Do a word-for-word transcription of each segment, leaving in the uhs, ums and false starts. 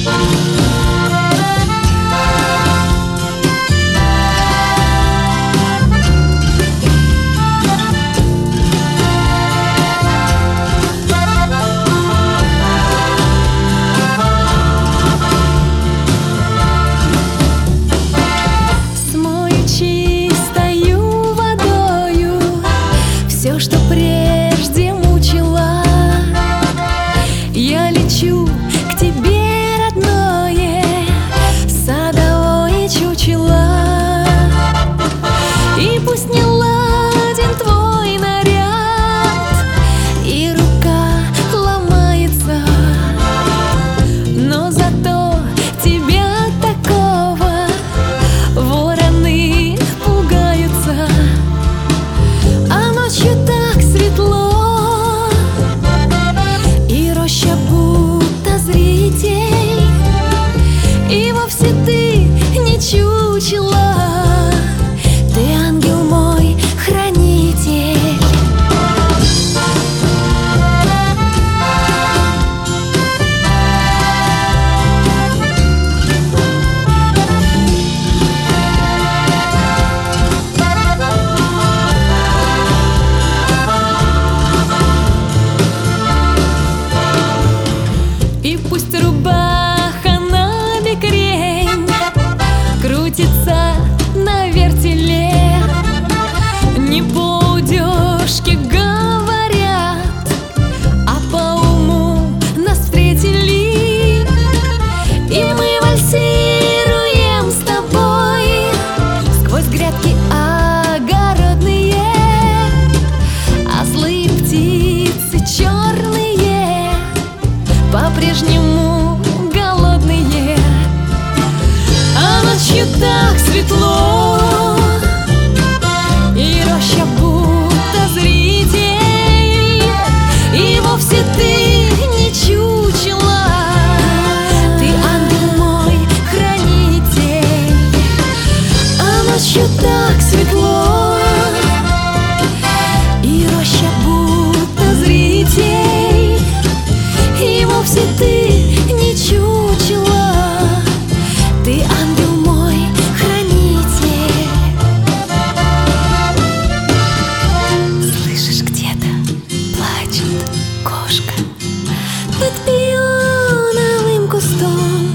Что прежде мучила, я лечу к тебе, родное, садовое чучело. И пусть не ладен твой наряд, и рука ломается, но зато тебя такого вороны пугаются. А ночью так светло, и роща будто зритель, и вовсе ты не чучело, ты ангел мой, хранитель. И пусть рубаха на бекрень крутится на вертеле, не по удежке говорят, а по уму нас встретили. И мы вальсируем с тобой сквозь грядки огородные, а злые птицы черные по-прежнему голодные. А ночью так светло, и роща будто зритель, и вовсе ты не чучело, ты ангел мой, хранитель. А ночью так светло, и роща будто зритель, и вовсе ты не чучело, ты ангел мой, хранитель. Слышишь, где-то плачет кошка под пионовым кустом.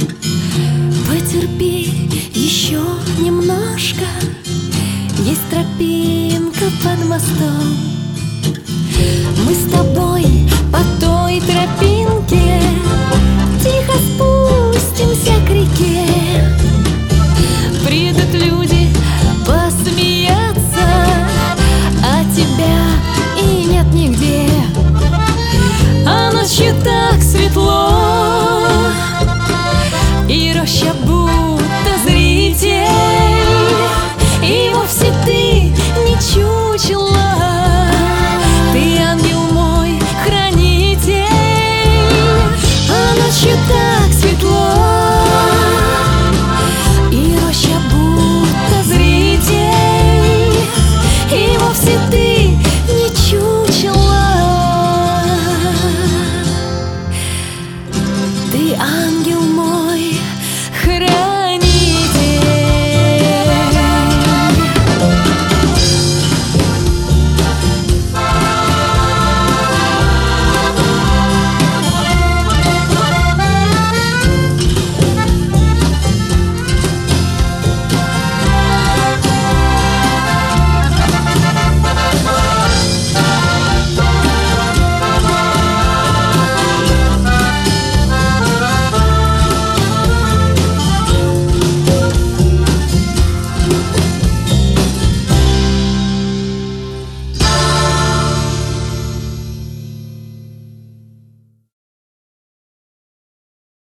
Потерпи еще немножко, есть тропинка под мостом. Мы с тобой по той тропинке тихо спустимся к реке. Придут люди посмеяться, а тебя и нет нигде. А ночью так светло, и роща будто зритель, и вовсе ты не чучело, ты ангел мой, хранитель. А ночью так светло, и роща будто зритель, и вовсе ты не чучело, ты ангел.